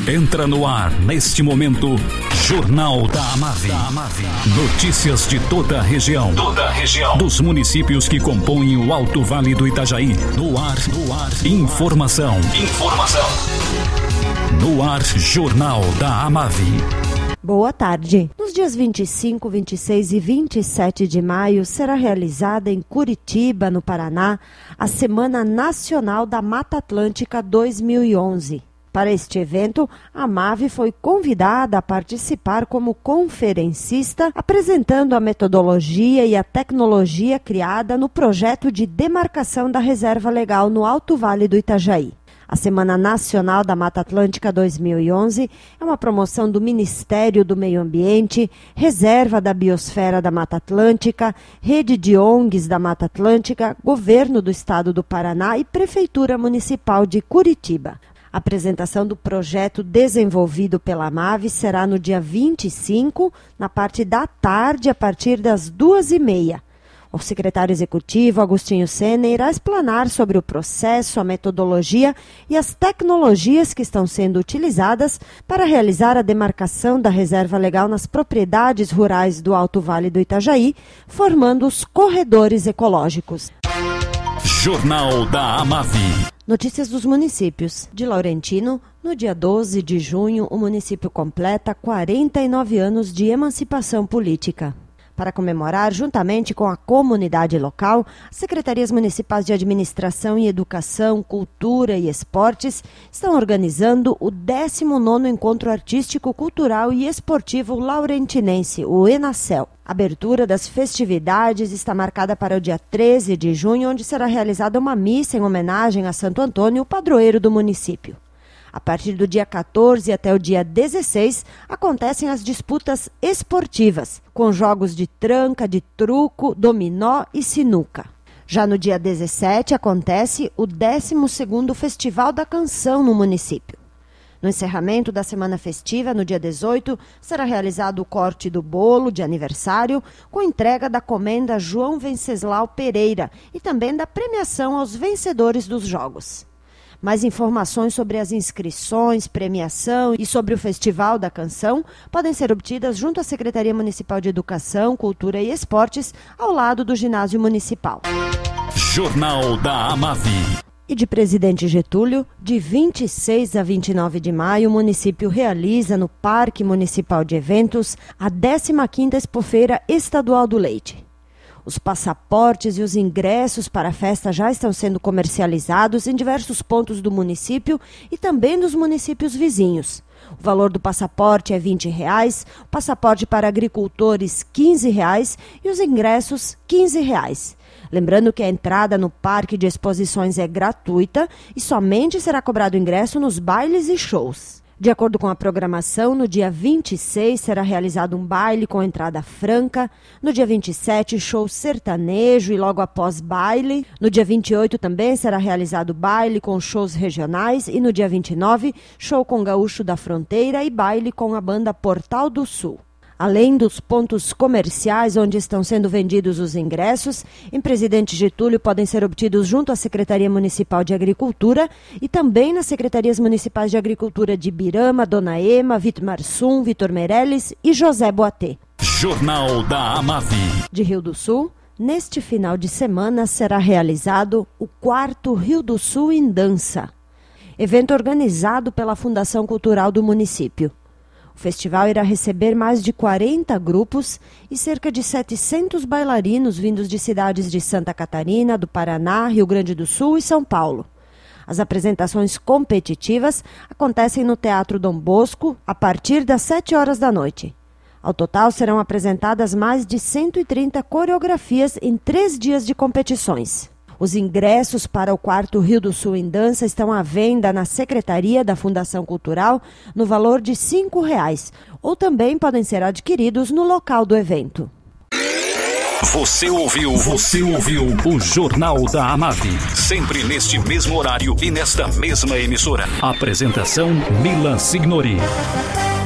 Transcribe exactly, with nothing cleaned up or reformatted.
Entra no ar, neste momento, Jornal da Amave. Notícias de toda a região. Toda a região. Dos municípios que compõem o Alto Vale do Itajaí. No ar, no ar. Informação. Informação. No ar, Jornal da Amave. Boa tarde. Nos dias vinte e cinco, vinte e seis e vinte e sete de maio será realizada em Curitiba, no Paraná, a Semana Nacional da Mata Atlântica dois mil e onze. Para este evento, a Amave foi convidada a participar como conferencista, apresentando a metodologia e a tecnologia criada no projeto de demarcação da Reserva Legal no Alto Vale do Itajaí. A Semana Nacional da Mata Atlântica dois mil e onze é uma promoção do Ministério do Meio Ambiente, Reserva da Biosfera da Mata Atlântica, Rede de O N Gs da Mata Atlântica, Governo do Estado do Paraná e Prefeitura Municipal de Curitiba. A apresentação do projeto desenvolvido pela Amave será no dia vinte e cinco, na parte da tarde, a partir das duas e meia. O secretário executivo, Agostinho Sena, irá explanar sobre o processo, a metodologia e as tecnologias que estão sendo utilizadas para realizar a demarcação da Reserva Legal nas propriedades rurais do Alto Vale do Itajaí, formando os corredores ecológicos. Jornal da Amave. Notícias dos municípios. De Laurentino, no dia doze de junho, o município completa quarenta e nove anos de emancipação política. Para comemorar, juntamente com a comunidade local, as secretarias municipais de Administração e Educação, Cultura e Esportes estão organizando o décimo nono Encontro Artístico, Cultural e Esportivo Laurentinense, o ENACEL. A abertura das festividades está marcada para o dia treze de junho, onde será realizada uma missa em homenagem a Santo Antônio, o padroeiro do município. A partir do dia quatorze até o dia dezesseis, acontecem as disputas esportivas, com jogos de tranca, de truco, dominó e sinuca. Já no dia dezessete, acontece o décimo segundo Festival da Canção no município. No encerramento da semana festiva, no dia dezoito, será realizado o corte do bolo de aniversário, com entrega da comenda João Venceslau Pereira e também da premiação aos vencedores dos jogos. Mais informações sobre as inscrições, premiação e sobre o Festival da Canção podem ser obtidas junto à Secretaria Municipal de Educação, Cultura e Esportes, ao lado do Ginásio Municipal. Jornal da Amave. E de Presidente Getúlio, de vinte e seis a vinte e nove de maio, o município realiza no Parque Municipal de Eventos a décima quinta Expofeira Estadual do Leite. Os passaportes e os ingressos para a festa já estão sendo comercializados em diversos pontos do município e também dos municípios vizinhos. O valor do passaporte é vinte reais, o passaporte para agricultores quinze reais e os ingressos quinze reais. Lembrando que a entrada no Parque de Exposições é gratuita e somente será cobrado ingresso nos bailes e shows. De acordo com a programação, no dia vinte e seis será realizado um baile com entrada franca, no dia vinte e sete show sertanejo e logo após baile, no dia vinte e oito também será realizado baile com shows regionais e no dia vinte e nove show com Gaúcho da Fronteira e baile com a banda Portal do Sul. Além dos pontos comerciais onde estão sendo vendidos os ingressos, em Presidente Getúlio podem ser obtidos junto à Secretaria Municipal de Agricultura e também nas Secretarias Municipais de Agricultura de Birama, Dona Ema, Vitmarsum, Vitor Meirelles e José Boatê. Jornal da Amave. De Rio do Sul, neste final de semana será realizado o quarto Rio do Sul em Dança, evento organizado pela Fundação Cultural do município. O festival irá receber mais de quarenta grupos e cerca de setecentos bailarinos vindos de cidades de Santa Catarina, do Paraná, Rio Grande do Sul e São Paulo. As apresentações competitivas acontecem no Teatro Dom Bosco a partir das sete horas da noite. Ao total, serão apresentadas mais de cento e trinta coreografias em três dias de competições. Os ingressos para o quarto Rio do Sul em Dança estão à venda na Secretaria da Fundação Cultural no valor de cinco reais, ou também podem ser adquiridos no local do evento. Você ouviu, você ouviu o Jornal da Amave, sempre neste mesmo horário e nesta mesma emissora. Apresentação Milan Signori.